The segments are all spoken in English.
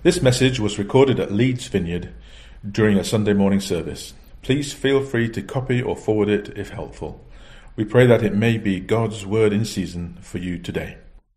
This message was recorded at Leeds Vineyard during a Sunday morning service. Please feel free to copy or forward it if helpful. We pray that it may be God's word in season for you today.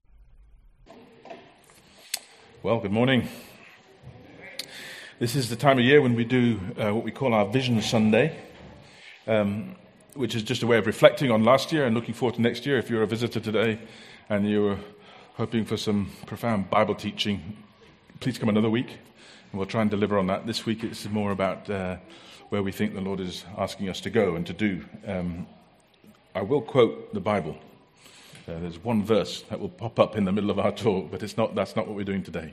Well, good morning. This is the time of year when we do what we call our Vision Sunday, which is just a way of reflecting on last year and looking forward to next year. If you're a visitor today and you're hoping for some profound Bible teaching, please come another week, and we'll try and deliver on that. This week it's more about where we think the Lord is asking us to go and to do. I will quote the Bible. There's one verse that will pop up in the middle of our talk, but that's not what we're doing today.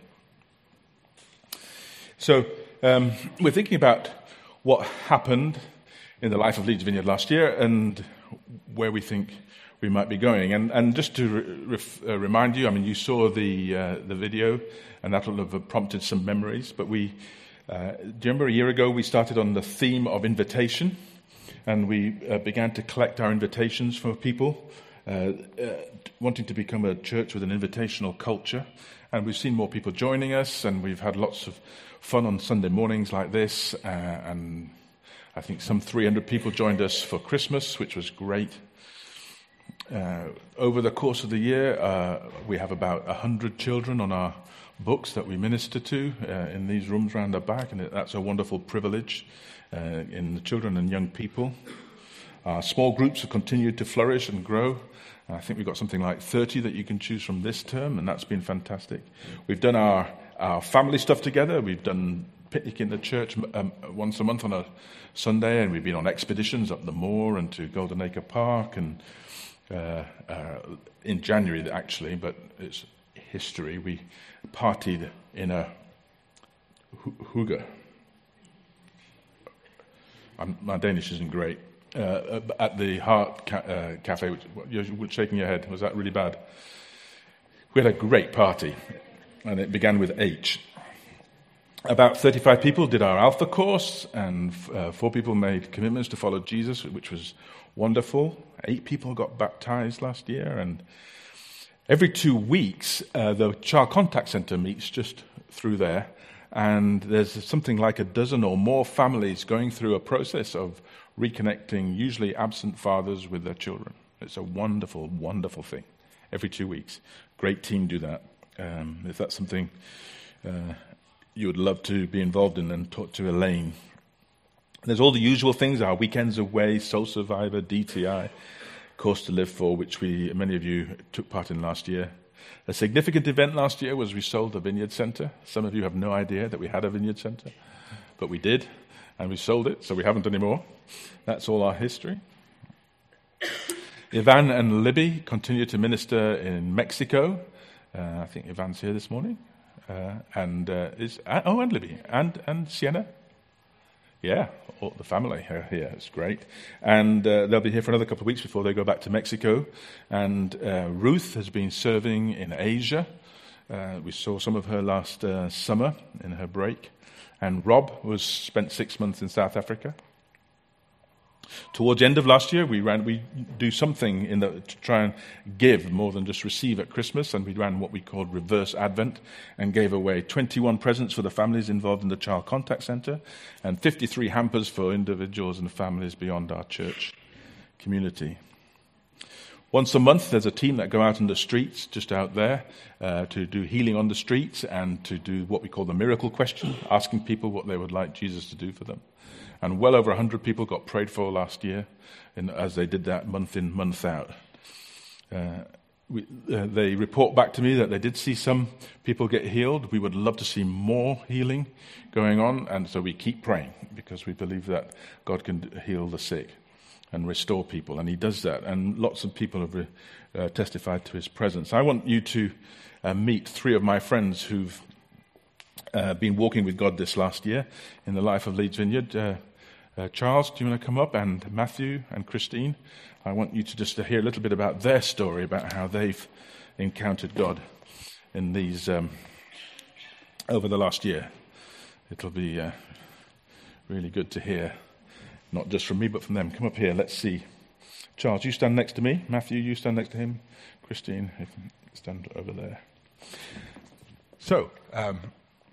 So we're thinking about what happened in the life of Leeds Vineyard last year and where we think we might be going. And just to remind you, I mean, you saw the video, and that will have prompted some memories. But do you remember a year ago we started on the theme of invitation, and we began to collect our invitations from people wanting to become a church with an invitational culture. And we've seen more people joining us, and we've had lots of fun on Sunday mornings like this. And I think some 300 people joined us for Christmas, which was great. Over the course of the year, we have about 100 children on our books that we minister to in these rooms round our back, and that's a wonderful privilege in the children and young people. Our small groups have continued to flourish and grow. I think we've got something like 30 that you can choose from this term, and that's been fantastic. We've done our family stuff together. We've done picnic in the church once a month on a Sunday, and we've been on expeditions up the moor and to Golden Acre Park, and in January actually, but it's history, we partied in a hygge. My Danish isn't great. At the Heart Cafe, you're shaking your head. Was that really bad? We had a great party, and it began with H. About 35 people did our Alpha course, and 4 people made commitments to follow Jesus, which was wonderful. 8 people got baptized last year, and every 2 weeks, the Child Contact Centre meets just through there, and there's something like a dozen or more families going through a process of reconnecting usually absent fathers with their children. It's a wonderful, wonderful thing. Every 2 weeks. Great team do that. If that's something you would love to be involved in, then talk to Elaine. There's all the usual things, our weekends away, Soul Survivor, DTI, Course to Live For, which many of you took part in last year. A significant event last year was we sold the Vineyard Centre. Some of you have no idea that we had a Vineyard Centre, but we did, and we sold it, so we haven't anymore. That's all our history. Ivan and Libby continue to minister in Mexico. I think Ivan's here this morning. And Libby. And Sienna. Yeah, all the family are here. It's great. And they'll be here for another couple of weeks before they go back to Mexico. And Ruth has been serving in Asia. We saw some of her last summer in her break. And Rob spent 6 months in South Africa. Towards the end of last year, we do something to try and give more than just receive at Christmas, and we ran what we called Reverse Advent and gave away 21 presents for the families involved in the Child Contact Centre and 53 hampers for individuals and families beyond our church community. Once a month, there's a team that go out in the streets, just out there, to do healing on the streets and to do what we call the miracle question, asking people what they would like Jesus to do for them. And well over 100 people got prayed for last year as they did that month in, month out. They report back to me that they did see some people get healed. We would love to see more healing going on, and so we keep praying because we believe that God can heal the sick and restore people, and he does that. And lots of people have testified to his presence. I want you to meet 3 of my friends who've been walking with God this last year in the life of Leeds Vineyard. Charles, do you want to come up? And Matthew and Christine. I want you to just hear a little bit about their story, about how they've encountered God in these over the last year. It'll be really good to hear, not just from me, but from them. Come up here, let's see. Charles, you stand next to me. Matthew, you stand next to him. Christine, stand over there. So,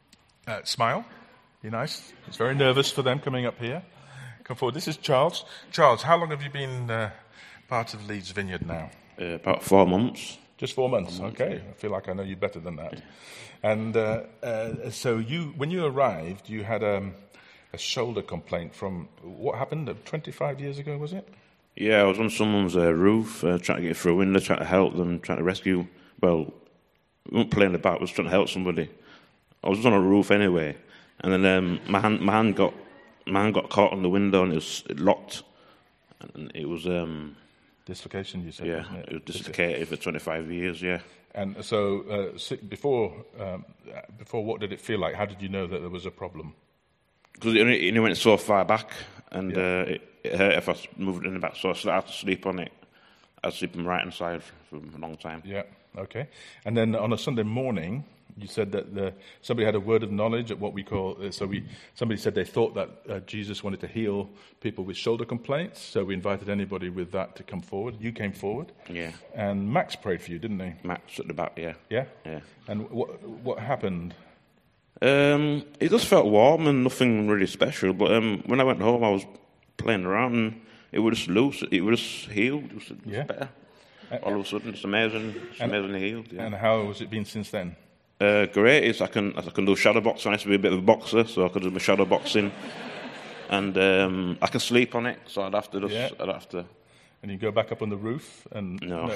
Smile. Be nice. It's very nervous for them coming up here. Come forward. This is Charles. Charles, how long have you been part of Leeds Vineyard now? About 4 months. Just 4 months. Okay. I feel like I know you better than that. And so when you arrived, you had a shoulder complaint from what happened 25 years ago, was it? Yeah, I was on someone's roof, trying to get through a window, trying to help them, trying to rescue. Well, we weren't playing about, I was trying to help somebody. I was on a roof anyway, and then my hand got caught on the window and it locked, and it was dislocation. You said, yeah, wasn't it? It was dislocated for 25 years. Yeah. And so before, what did it feel like? How did you know that there was a problem? Because it only went so far back, and it hurt if I moved it in the back, so I started to sleep on it. I was sleeping right inside for a long time. Yeah, okay. And then on a Sunday morning, you said that somebody had a word of knowledge at what we call, somebody said they thought that Jesus wanted to heal people with shoulder complaints, so we invited anybody with that to come forward. You came forward. Yeah. And Max prayed for you, didn't he? Max at the back, yeah. Yeah? Yeah. And what happened? It just felt warm and nothing really special, but when I went home I was playing around and it was just loose, it was just healed, it was better. All of a sudden it's amazing, amazingly healed. Yeah. And how has it been since then? Great, I can do shadow boxing. I used to be a bit of a boxer, so I could do my shadow boxing. And I can sleep on it, so I'd have to... And you go back up on the roof? No.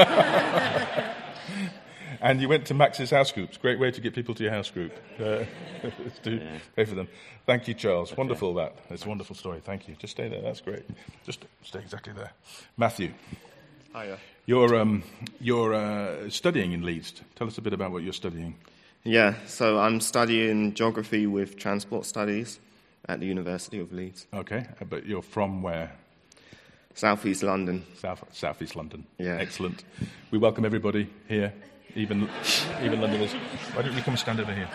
And you went to Max's house groups. Great way to get people to your house group. To pray for them. Thank you, Charles. Okay. Wonderful that. It's a wonderful story. Thank you. Just stay there. That's great. Just stay exactly there. Matthew. Hiya. You're studying in Leeds. Tell us a bit about what you're studying. Yeah, so I'm studying geography with transport studies at the University of Leeds. Okay, but you're from where? South East London. South East London. Yeah. Excellent. We welcome everybody here. Even Londoners. Why don't you come stand over here?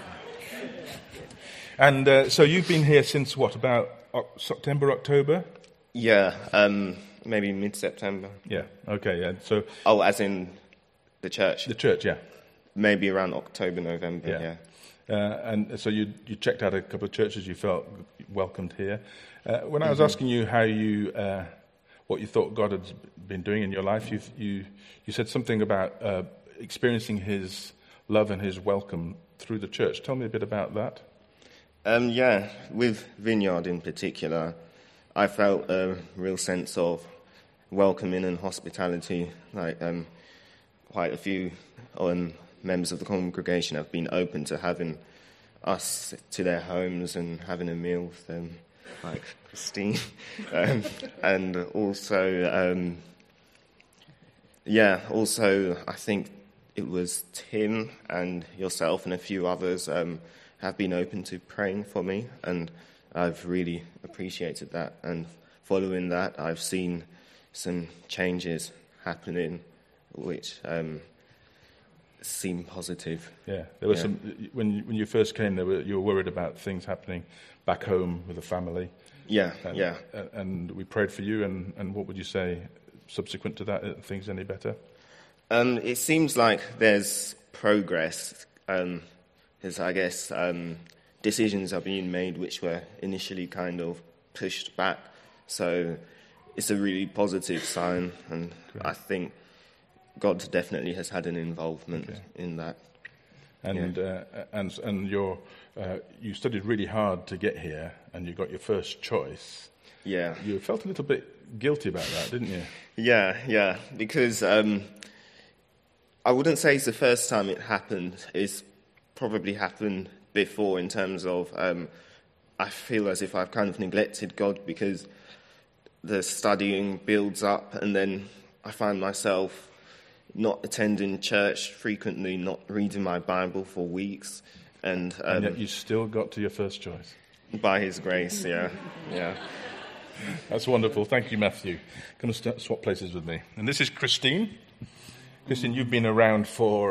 And so you've been here since what, about September, October? Yeah, maybe mid-September. Yeah, okay, yeah. So. Oh, as in the church? The church, yeah. Maybe around October, November, yeah. And so you checked out a couple of churches, you felt welcomed here. When I was asking you how what you thought God had been doing in your life, you said something about experiencing his love and his welcome through the church. Tell me a bit about that. Yeah, with Vineyard in particular, I felt a real sense of welcoming and hospitality. Like quite a few members of the congregation have been open to having us to their homes and having a meal with them, like Christine. And also, also I think it was Tim and yourself and a few others have been open to praying for me, and I've really appreciated that. And following that, I've seen some changes happening, which seem positive. Yeah, there were some. When you first came, you were worried about things happening back home with the family. Yeah, And we prayed for you. And what would you say subsequent to that? Are things any better? It seems like there's progress. Because I guess decisions are being made which were initially kind of pushed back. So it's a really positive sign, and great. I think God definitely has had an involvement in that. And you studied really hard to get here, and you got your first choice. Yeah. You felt a little bit guilty about that, didn't you? Yeah, because I wouldn't say it's the first time it happened. It's probably happened before in terms of I feel as if I've kind of neglected God because the studying builds up, and then I find myself not attending church frequently, not reading my Bible for weeks. And yet you still got to your first choice. By his grace, yeah. That's wonderful. Thank you, Matthew. Come and swap places with me. And this is Christine. Christine, you've been around for,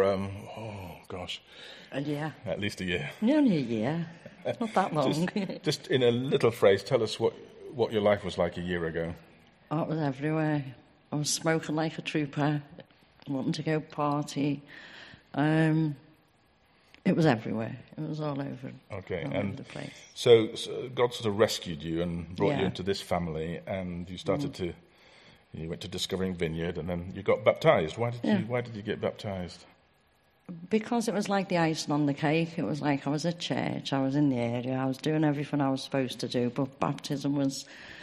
a year. At least a year. Nearly a year. Not that long. just in a little phrase, tell us what your life was like a year ago. Oh, it was everywhere. I was smoking like a trooper, wanting to go party. It It was everywhere. It was all over. Okay, all and over the place. so God sort of rescued you and brought you Yeah. into this family, and you started you went to Discovering Vineyard, and then you got baptized. Why did you get baptized? Because it was like the icing on the cake. It was like I was at church, I was in the area, I was doing everything I was supposed to do, but baptism was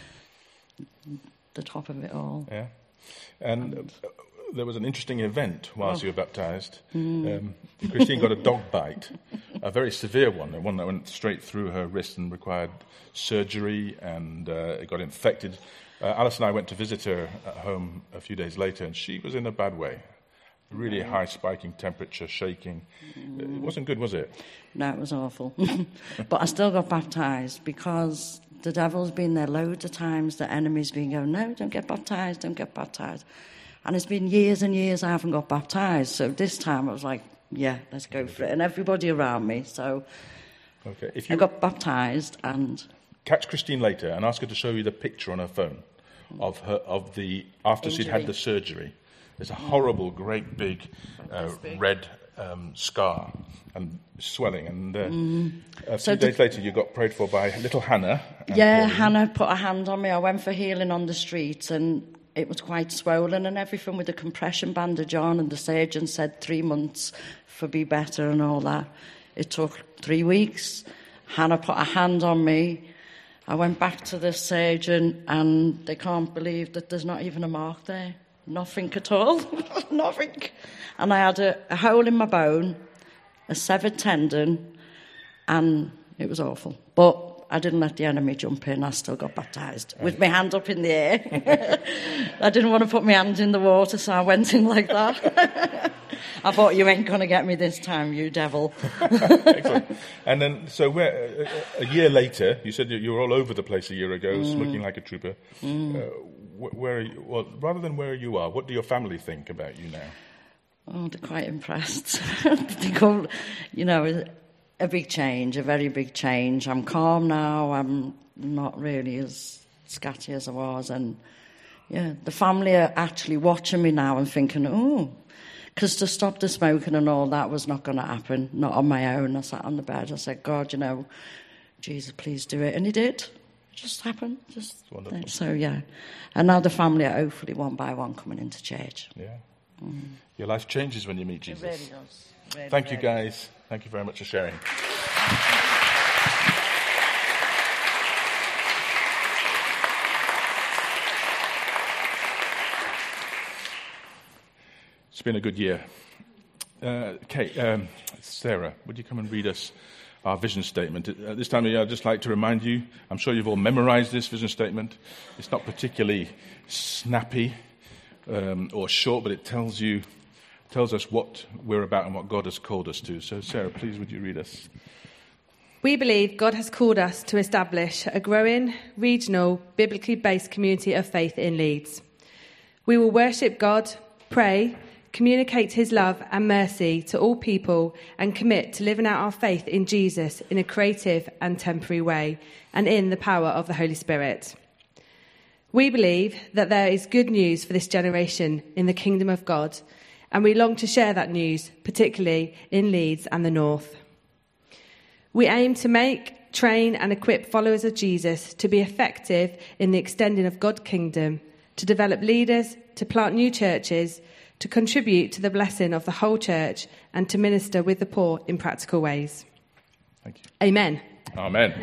the top of it all. Yeah, and there was an interesting event whilst you were baptized. Christine got a dog bite, a very severe one that went straight through her wrist and required surgery, and it got infected. Alice and I went to visit her at home a few days later, and she was in a bad way. Really high spiking temperature, shaking. It wasn't good, was it? No, it was awful. But I still got baptised because the devil's been there loads of times. The enemy's been going, no, don't get baptised, don't get baptised. And it's been years and years I haven't got baptised. So this time I was like, yeah, let's go for it. And everybody around me. So Okay. If I you got baptised and... catch Christine later and ask her to show you the picture on her phone of the after she'd had Injury. the surgery. There's a horrible, great big red scar and swelling. And a few days later, you got prayed for by little Hannah. and Yeah, Pauline. Hannah put a hand on me. I went for healing on the street and it was quite swollen and everything with the compression bandage on, and the surgeon said 3 months for be better and all that. It took 3 weeks. Hannah put a hand on me. I went back to the surgeon and they can't believe that there's not even a mark there. Nothing at all. Nothing. And I had a hole in my bone, a severed tendon, and it was awful. But I didn't let the enemy jump in. I still got baptised with my hand up in the air. I didn't want to put my hand in the water, so I went in like that. I thought, you ain't going to get me this time, you devil. Excellent. And then, so a year later, you said you were all over the place a year ago, smoking like a trooper. Where are you, well, rather than where you are, what do your family think about you now? Oh, they're quite impressed. They go, a big change, a very big change. I'm calm now. I'm not really as scatty as I was. And, yeah, the family are actually watching me now and thinking, oh, because to stop the smoking and all that was not going to happen, not on my own. I sat on the bed. I said, God, Jesus, please do it. And he did. It just happened. Just wonderful. So, yeah. And now the family are hopefully one by one coming into church. Yeah. Your life changes when you meet Jesus. It really does. Really, Thank you, really. guys. Thank you very much for sharing. It's been a good year. Sarah, would you come and read us our vision statement? At this time of year, I'd just like to remind you, I'm sure you've all memorized this vision statement. It's not particularly snappy or short, but it tells us what we're about and what God has called us to. So, Sarah, please, would you read us? We believe God has called us to establish a growing, regional, biblically based community of faith in Leeds. We will worship God, pray, communicate his love and mercy to all people, and commit to living out our faith in Jesus in a creative and temporary way, and in the power of the Holy Spirit. We believe that there is good news for this generation in the kingdom of God, and we long to share that news, particularly in Leeds and the North. We aim to make, train and equip followers of Jesus to be effective in the extending of God's kingdom, to develop leaders, to plant new churches, to contribute to the blessing of the whole church, and to minister with the poor in practical ways. Thank you. Amen. Amen.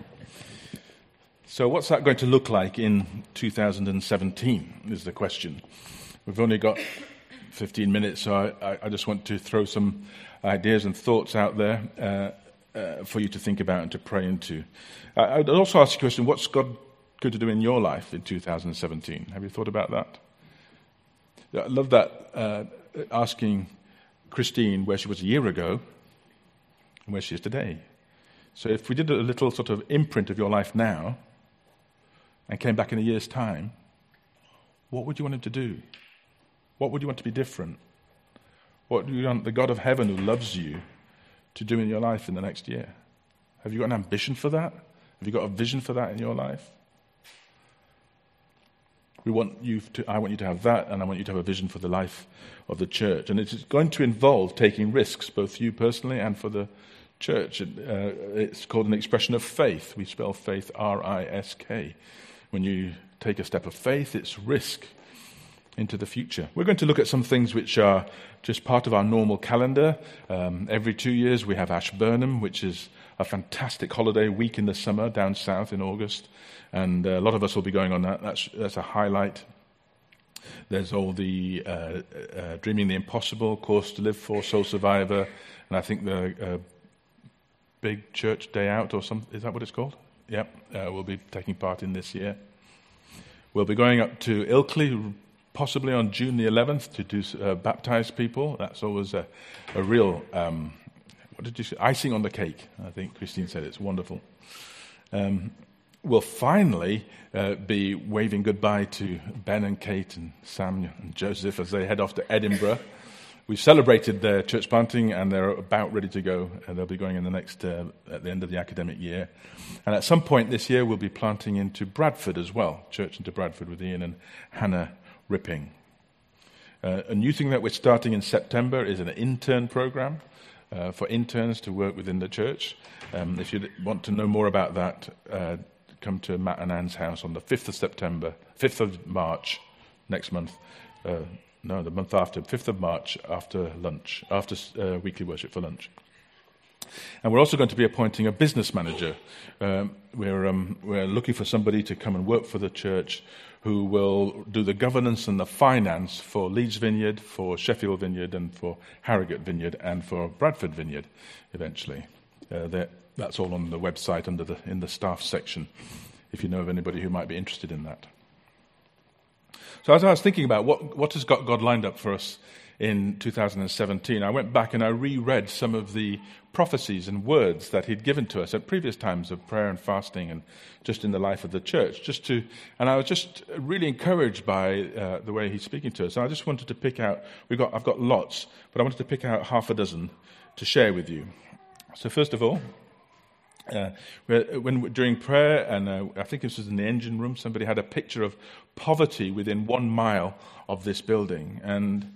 So what's that going to look like in 2017 is the question. We've only got 15 minutes, so I just want to throw some ideas and thoughts out there for you to think about and to pray into. I'd also ask you a question, what's God going to do in your life in 2017? Have you thought about that? I love that, asking Christine where she was a year ago and where she is today. So if we did a little sort of imprint of your life now and came back in a year's time, what would you want him to do? What would you want to be different? What do you want the God of heaven who loves you to do in your life in the next year? Have you got an ambition for that? Have you got a vision for that in your life? I want you to have that, and I want you to have a vision for the life of the church. And it's going to involve taking risks, both you personally and for the church. It's called an expression of faith. We spell faith R-I-S-K. When you take a step of faith, it's risk into the future. We're going to look at some things which are just part of our normal calendar. Every 2 years we have Ashburnham, which is a fantastic holiday week in the summer down south in August. And a lot of us will be going on that. That's a highlight. There's all the Dreaming the Impossible, Course to Live For, Soul Survivor, and I think the Big Church Day Out or something. Is that what it's called? Yep. We'll be taking part in this year. We'll be going up to Ilkley, possibly on June the 11th, to do baptize people. That's always a real, what did you say? Icing on the cake. I think Christine said it's wonderful. We'll finally be waving goodbye to Ben and Kate and Sam and Joseph as they head off to Edinburgh. We've celebrated their church planting and they're about ready to go. They'll be going in the next, at the end of the academic year. And at some point this year, we'll be planting into Bradford as well, church into Bradford with Ian and Hannah Ripping. A new thing that we're starting in September is an intern program for interns to work within the church. If you want to know more about that, come to Matt and Anne's house on the 5th of March, next month. No, the month after, 5th of March, after lunch, after weekly worship for lunch. And we're also going to be appointing a business manager. We're looking for somebody to come and work for the church who will do the governance and the finance for Leeds Vineyard, for Sheffield Vineyard, and for Harrogate Vineyard, and for Bradford Vineyard, eventually. That's all on the website in the staff section, if you know of anybody who might be interested in that. So as I was thinking about what has God lined up for us in 2017, I went back and I reread some of the prophecies and words that he'd given to us at previous times of prayer and fasting and just in the life of the church. And I was just really encouraged by the way he's speaking to us. And I just wanted to pick out, I've got lots, but I wanted to pick out half a dozen to share with you. So first of all, during prayer, and I think this was in the engine room, somebody had a picture of poverty within 1 mile of this building. And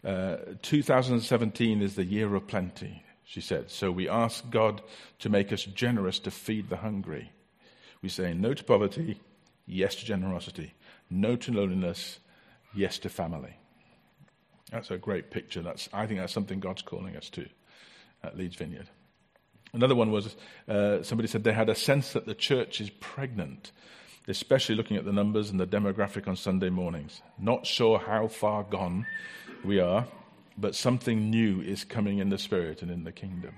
2017 is the year of plenty, she said. So we ask God to make us generous to feed the hungry. We say no to poverty, yes to generosity. No to loneliness, yes to family. That's a great picture. I think that's something God's calling us to at Leeds Vineyard. Another one was, somebody said they had a sense that the church is pregnant, especially looking at the numbers and the demographic on Sunday mornings. Not sure how far gone we are, but something new is coming in the Spirit and in the kingdom.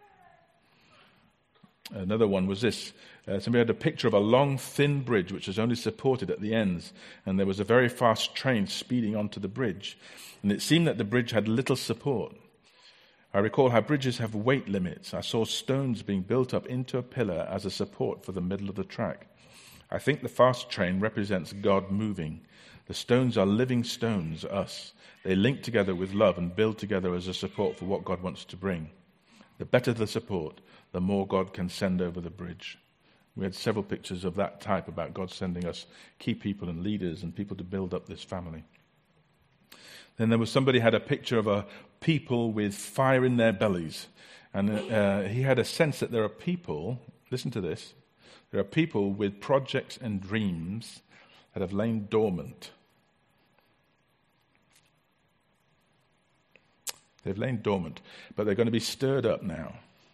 Another one was this. Somebody had a picture of a long, thin bridge which was only supported at the ends, and there was a very fast train speeding onto the bridge. And it seemed that the bridge had little support. I recall how bridges have weight limits. I saw stones being built up into a pillar as a support for the middle of the track. I think the fast train represents God moving. The stones are living stones, us. They link together with love and build together as a support for what God wants to bring. The better the support, the more God can send over the bridge. We had several pictures of that type about God sending us key people and leaders and people to build up this family. Then there was somebody had a picture of a people with fire in their bellies. And he had a sense that there are people, listen to this, there are people with projects and dreams that have lain dormant. They've lain dormant, but they're going to be stirred up now.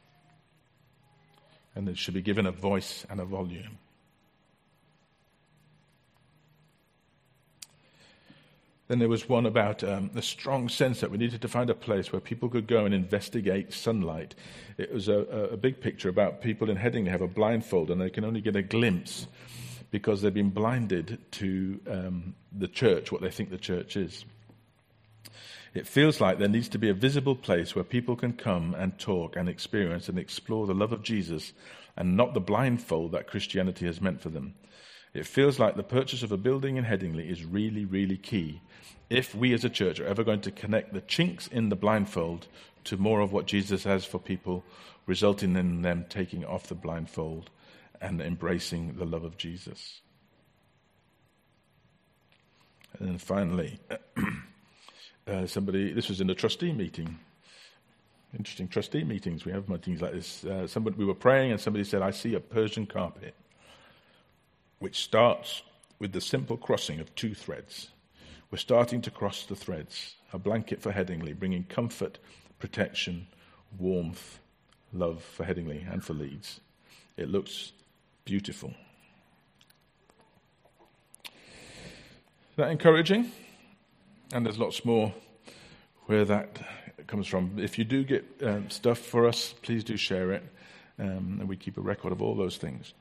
And they should be given a voice and a volume. Then there was one about the strong sense that we needed to find a place where people could go and investigate sunlight. It was a big picture about people in Headingley have a blindfold and they can only get a glimpse because they've been blinded to the church, what they think the church is. It feels like there needs to be a visible place where people can come and talk and experience and explore the love of Jesus and not the blindfold that Christianity has meant for them. It feels like the purchase of a building in Headingley is really, really key if we as a church are ever going to connect the chinks in the blindfold to more of what Jesus has for people, resulting in them taking off the blindfold and embracing the love of Jesus. And then finally, this was in a trustee meeting. Interesting trustee meetings. We have meetings like this. We were praying and somebody said, I see a Persian carpet which starts with the simple crossing of 2 threads. We're starting to cross the threads. A blanket for Headingley, bringing comfort, protection, warmth, love for Headingley and for Leeds. It looks beautiful. Is that encouraging? And there's lots more where that comes from. If you do get stuff for us, please do share it. And we keep a record of all those things.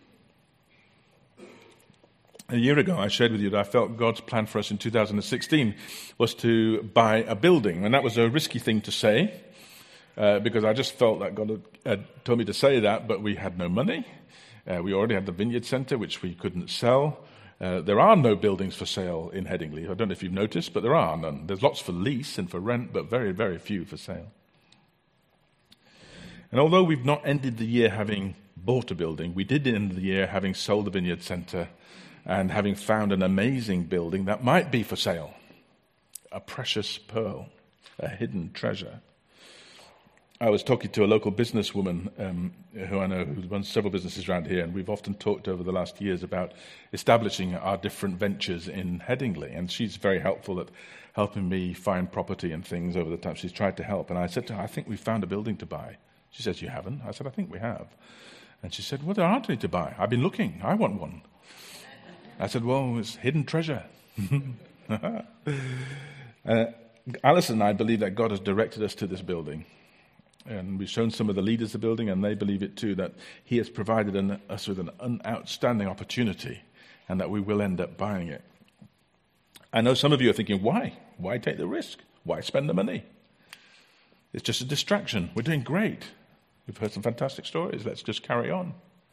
A year ago, I shared with you that I felt God's plan for us in 2016 was to buy a building. And that was a risky thing to say, because I just felt that God had told me to say that, but we had no money. We already had the Vineyard Centre, which we couldn't sell. There are no buildings for sale in Headingley. I don't know if you've noticed, but there are none. There's lots for lease and for rent, but very, very few for sale. And although we've not ended the year having bought a building, we did end the year having sold the Vineyard Centre and having found an amazing building that might be for sale. A precious pearl, a hidden treasure. I was talking to a local businesswoman who I know who runs several businesses around here, and we've often talked over the last years about establishing our different ventures in Headingley, and she's very helpful at helping me find property and things over the time. She's tried to help, and I said to her, I think we found a building to buy. She says, you haven't? I said, I think we have. And she said, well, there aren't any to buy. I've been looking. I want one. I said, well, it's hidden treasure. Alison and I believe that God has directed us to this building. And we've shown some of the leaders the building, and they believe it too, that he has provided us with an outstanding opportunity and that we will end up buying it. I know some of you are thinking, why? Why take the risk? Why spend the money? It's just a distraction. We're doing great. We've heard some fantastic stories. Let's just carry on.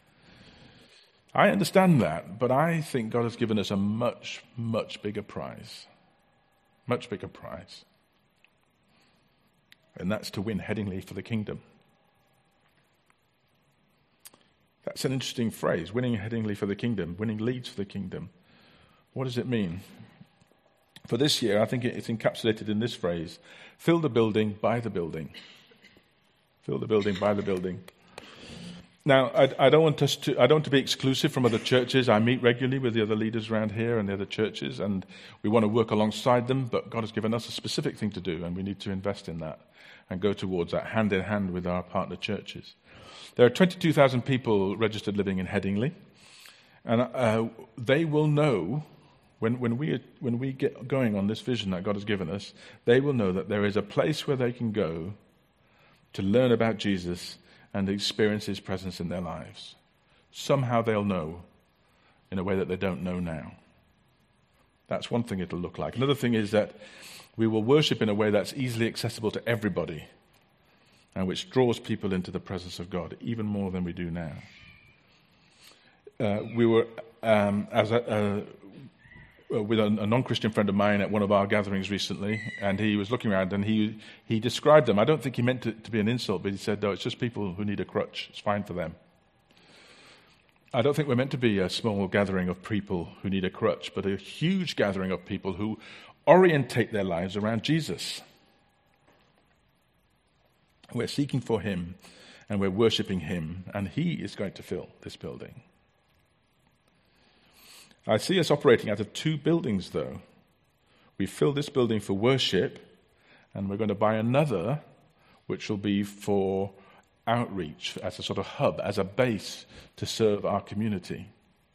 I understand that, but I think God has given us a much, much bigger prize. Much bigger prize. And that's to win Headingley for the kingdom. That's an interesting phrase, winning Headingley for the kingdom, winning Leeds for the kingdom. What does it mean? For this year, I think it's encapsulated in this phrase, fill the building, buy the building. Fill the building, buy the building. Now, I don't want to be exclusive from other churches. I meet regularly with the other leaders around here and the other churches, and we want to work alongside them, but God has given us a specific thing to do, and we need to invest in that and go towards that hand in hand with our partner churches. There are 22,000 people registered living in Headingley, and they will know, when we get going on this vision that God has given us, they will know that there is a place where they can go to learn about Jesus and experience his presence in their lives. Somehow they'll know in a way that they don't know now. That's one thing it'll look like. Another thing is that we will worship in a way that's easily accessible to everybody and which draws people into the presence of God even more than we do now. We were with a non-Christian friend of mine at one of our gatherings recently, and he was looking around and he described them. I don't think he meant it to be an insult, but he said, no, it's just people who need a crutch. It's fine for them. I don't think we're meant to be a small gathering of people who need a crutch, but a huge gathering of people who orientate their lives around Jesus. We're seeking for him, and we're worshipping him, and he is going to fill this building. I see us operating out of 2 buildings, though. We fill this building for worship, and we're going to buy another, which will be for outreach, as a sort of hub, as a base to serve our community.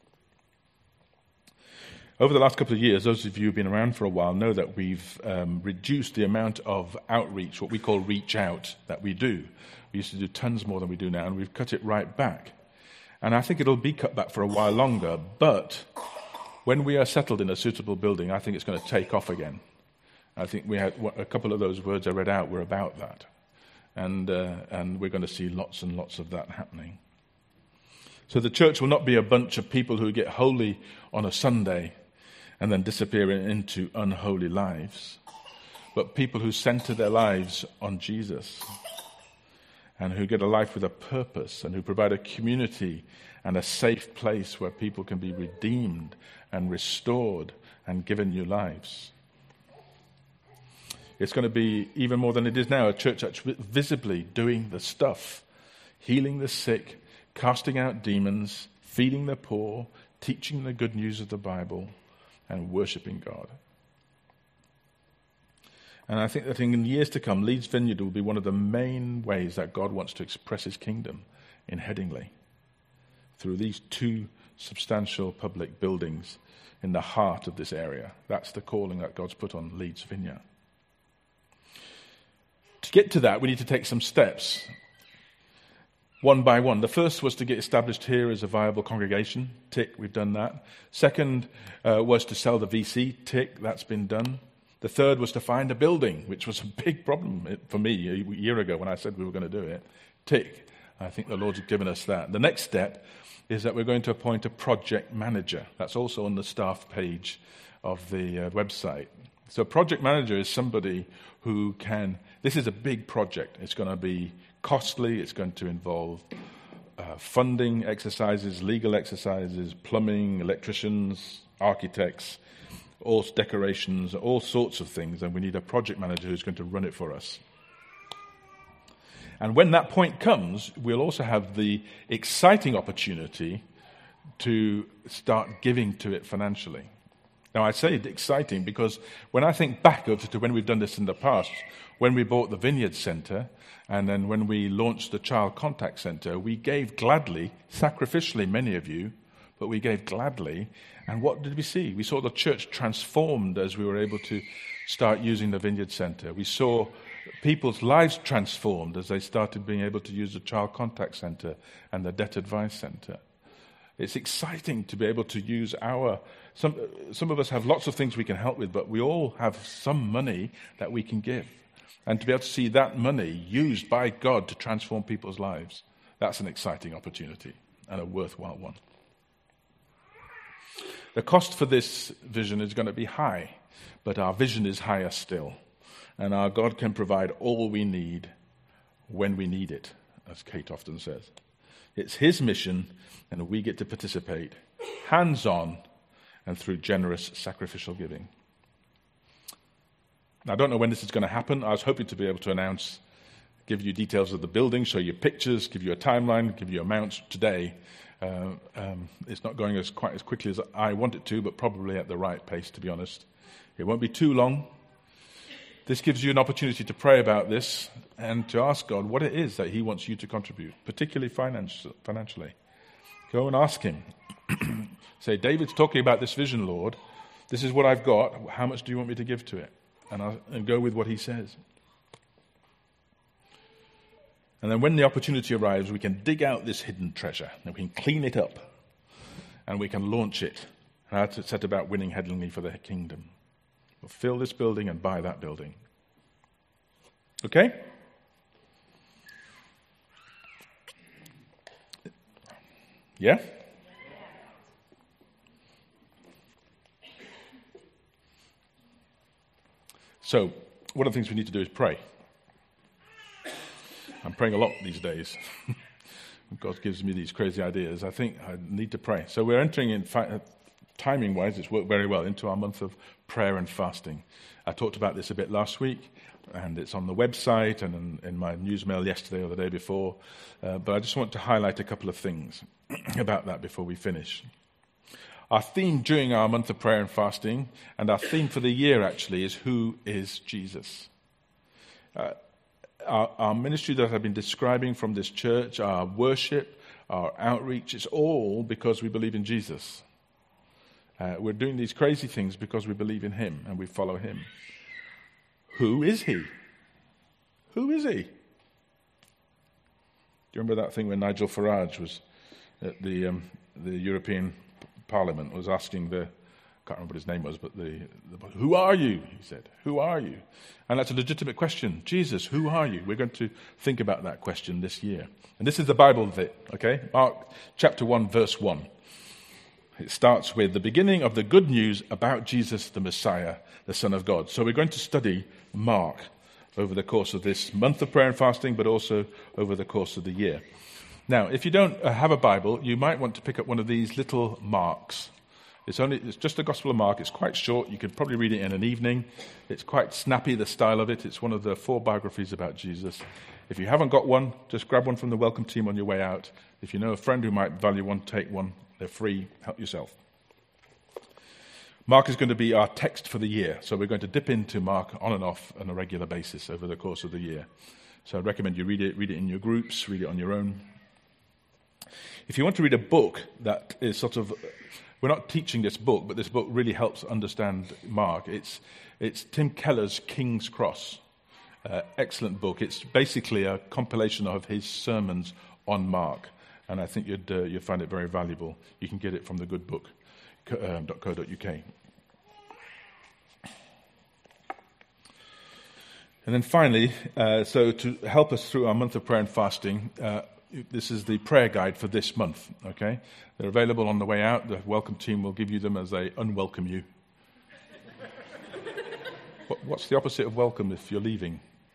Over the last couple of years, those of you who've been around for a while know that we've reduced the amount of outreach, what we call reach out, that we do. We used to do tons more than we do now, and we've cut it right back. And I think it'll be cut back for a while longer, but when we are settled in a suitable building, I think it's going to take off again. I think we had a couple of those words I read out were about that. And we're going to see lots and lots of that happening. So the church will not be a bunch of people who get holy on a Sunday and then disappear into unholy lives, but people who center their lives on Jesus and who get a life with a purpose and who provide a community and a safe place where people can be redeemed and restored and given new lives. It's going to be, even more than it is now, a church that's visibly doing the stuff, healing the sick, casting out demons, feeding the poor, teaching the good news of the Bible, and worshipping God. And I think that in years to come, Leeds Vineyard will be one of the main ways that God wants to express his kingdom in Headingley, through these two substantial public buildings in the heart of this area. That's the calling that God's put on Leeds Vineyard. To get to that, we need to take some steps, one by one. The first was to get established here as a viable congregation. Tick, we've done that. Second was to sell the VC. Tick, that's been done. The third was to find a building, which was a big problem for me a year ago when I said we were going to do it. Tick, I think the Lord's given us that. The next step is that we're going to appoint a project manager. That's also on the staff page of the website. So a project manager is somebody who can, this is a big project. It's going to be costly. It's going to involve funding exercises, legal exercises, plumbing, electricians, architects, all decorations, all sorts of things. And we need a project manager who's going to run it for us. And when that point comes, we'll also have the exciting opportunity to start giving to it financially. Now, I say exciting because when I think back to when we've done this in the past, when we bought the Vineyard Centre, and then when we launched the Child Contact Centre, we gave gladly, sacrificially, many of you, but we gave gladly. And what did we see? We saw the church transformed as we were able to start using the Vineyard Centre. We saw people's lives transformed as they started being able to use the Child Contact Centre and the Debt Advice Centre. It's exciting to be able to use some of us have lots of things we can help with, but we all have some money that we can give. And to be able to see that money used by God to transform people's lives, that's an exciting opportunity and a worthwhile one. The cost for this vision is going to be high, but our vision is higher still. And our God can provide all we need when we need it, as Kate often says. It's his mission, and we get to participate hands-on and through generous sacrificial giving. Now, I don't know when this is going to happen. I was hoping to be able to announce, give you details of the building, show you pictures, give you a timeline, give you amounts today. It's not going quite as quickly as I want it to, but probably at the right pace, to be honest. It won't be too long. This gives you an opportunity to pray about this and to ask God what it is that he wants you to contribute, particularly financially. Go and ask him. Say, David's talking about this vision, Lord. This is what I've got. How much do you want me to give to it? And go with what he says. And then when the opportunity arrives, we can dig out this hidden treasure and we can clean it up and we can launch it. And that's set about winning Headingley for the kingdom. We'll fill this building and buy that building. Okay? Yeah? So, one of the things we need to do is pray. I'm praying a lot these days. God gives me these crazy ideas. I think I need to pray. So we're entering, in fact, timing-wise, it's worked very well, into our month of prayer and fasting. I talked about this a bit last week, and it's on the website and in my news mail yesterday or the day before. But I just want to highlight a couple of things about that before we finish. Our theme during our month of prayer and fasting, and our theme for the year actually, is who is Jesus? Our ministry that I've been describing from this church, our worship, our outreach, it's all because we believe in Jesus. We're doing these crazy things because we believe in him and we follow him. Who is he? Who is he? Do you remember that thing when Nigel Farage was at the European Parliament, was asking I can't remember what his name was, but who are you? He said, who are you? And that's a legitimate question. Jesus, who are you? We're going to think about that question this year. And this is the Bible bit, okay? Mark chapter 1, verse 1. It starts with the beginning of the good news about Jesus, the Messiah, the Son of God. So we're going to study Mark over the course of this month of prayer and fasting, but also over the course of the year. Now, if you don't have a Bible, you might want to pick up one of these little marks It's just the Gospel of Mark. It's quite short. You could probably read it in an evening. It's quite snappy, the style of it. It's one of the 4 biographies about Jesus. If you haven't got one, just grab one from the welcome team on your way out. If you know a friend who might value one, take one. They're free. Help yourself. Mark is going to be our text for the year. So we're going to dip into Mark on and off on a regular basis over the course of the year. So I recommend you read it in your groups, read it on your own. If you want to read a book that is sort of... We're not teaching this book, but this book really helps understand Mark. It's Tim Keller's King's Cross. Excellent book. It's basically a compilation of his sermons on Mark, and I think you'd find it very valuable. You can get it from thegoodbook.co.uk. And then finally, so to help us through our month of prayer and fasting, this is the prayer guide for this month, okay? They're available on the way out. The welcome team will give you them as they unwelcome you. What's the opposite of welcome if you're leaving?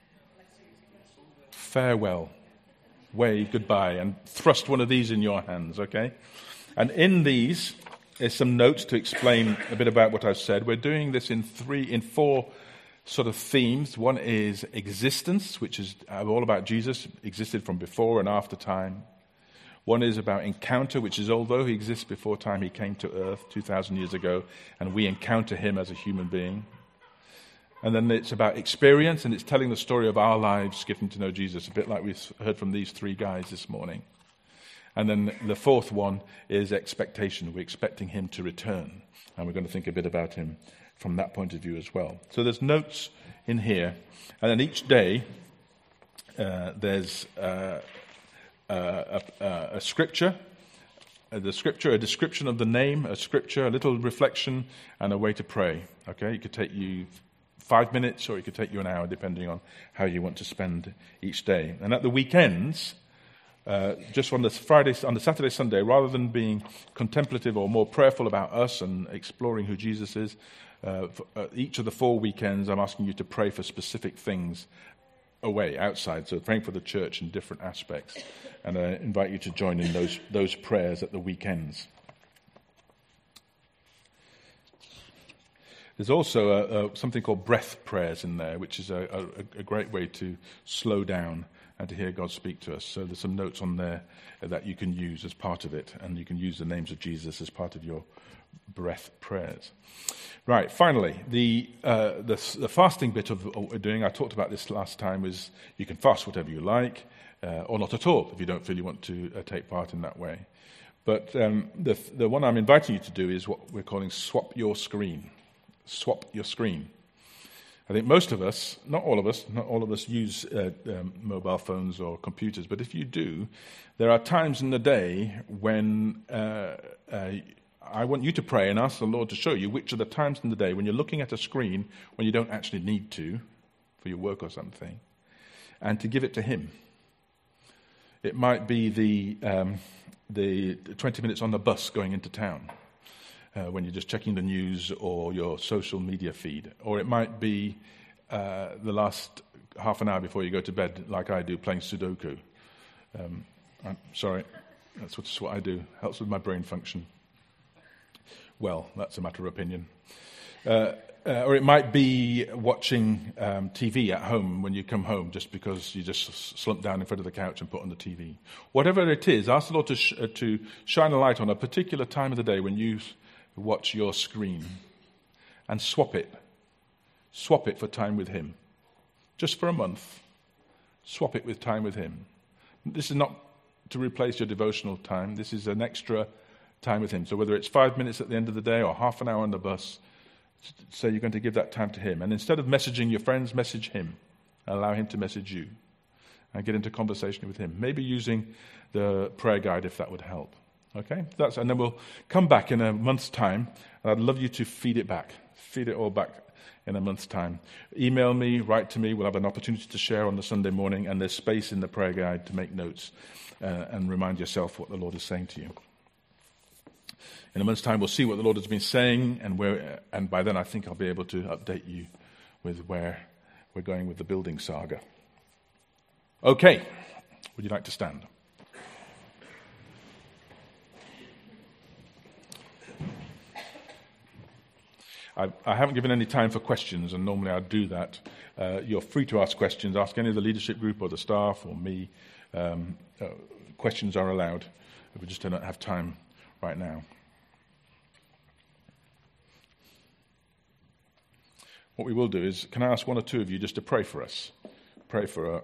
Farewell. Wave goodbye and thrust one of these in your hands, okay? And in these is some notes to explain a bit about what I've said. We're doing this in 4 sort of themes. One is existence, which is all about Jesus, existed from before and after time. One is about encounter, which is although he exists before time, he came to earth 2,000 years ago, and we encounter him as a human being. And then it's about experience, and it's telling the story of our lives getting to know Jesus, a bit like we've heard from these 3 guys this morning. And then the 4th one is expectation. We're expecting him to return, and we're going to think a bit about him from that point of view as well. So there's notes in here, and then each day there's a scripture, a description of the name, a scripture, a little reflection, and a way to pray. Okay, it could take you 5 minutes, or it could take you an hour, depending on how you want to spend each day. And at the weekends, just on the Saturday, Sunday, rather than being contemplative or more prayerful about us and exploring who Jesus is, each of the 4 weekends, I'm asking you to pray for specific things away, outside. So praying for the church in different aspects. And I invite you to join in those prayers at the weekends. There's also something called breath prayers in there, which is a great way to slow down and to hear God speak to us. So there's some notes on there that you can use as part of it, and you can use the names of Jesus as part of your breath prayers. Right, finally, the fasting bit of what we're doing, I talked about this last time, is you can fast whatever you like, or not at all if you don't feel you want to take part in that way. But the one I'm inviting you to do is what we're calling swap your screen. Swap your screen. I think most of us, not all of us use mobile phones or computers, but if you do, there are times in the day when I want you to pray and ask the Lord to show you which are the times in the day when you're looking at a screen when you don't actually need to for your work or something, and to give it to him. It might be the 20 minutes on the bus going into town. When you're just checking the news or your social media feed. Or it might be the last half an hour before you go to bed, like I do, playing Sudoku. I'm sorry, that's what I do. Helps with my brain function. Well, that's a matter of opinion. Or it might be watching TV at home when you come home, just because you just slump down in front of the couch and put on the TV. Whatever it is, ask the Lord to shine a light on a particular time of the day when you watch your screen, and swap it for time with him, just for a month. Swap it with time with him. This is not to replace your devotional time. This is an extra time with him. So whether it's 5 minutes at the end of the day or half an hour on the bus, say you're going to give that time to him, and instead of messaging your friends, message him. Allow him to message you and get into conversation with him, maybe using the prayer guide if that would help. Okay, and then we'll come back in a month's time, and I'd love you to feed it all back in a month's time. Email me, write to me. We'll have an opportunity to share on the Sunday morning, and there's space in the prayer guide to make notes and remind yourself what the Lord is saying to you. In a month's time, we'll see what the Lord has been saying, and by then I think I'll be able to update you with where we're going with the building saga. Okay, would you like to stand? I haven't given any time for questions, and normally I'd do that. You're free to ask questions. Ask any of the leadership group or the staff or me. Questions are allowed. We just don't have time right now. What we will do is, can I ask one or two of you just to pray for us? Pray for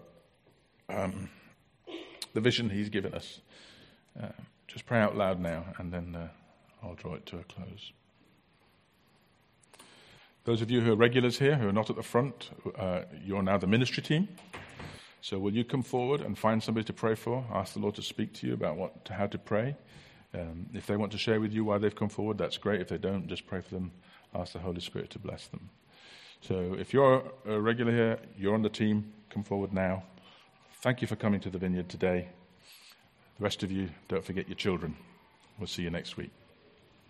the vision he's given us. Just pray out loud now, and then I'll draw it to a close. Those of you who are regulars here, who are not at the front, you're now the ministry team. So will you come forward and find somebody to pray for? Ask the Lord to speak to you about how to pray. If they want to share with you why they've come forward, that's great. If they don't, just pray for them. Ask the Holy Spirit to bless them. So if you're a regular here, you're on the team, come forward now. Thank you for coming to the Vineyard today. The rest of you, don't forget your children. We'll see you next week.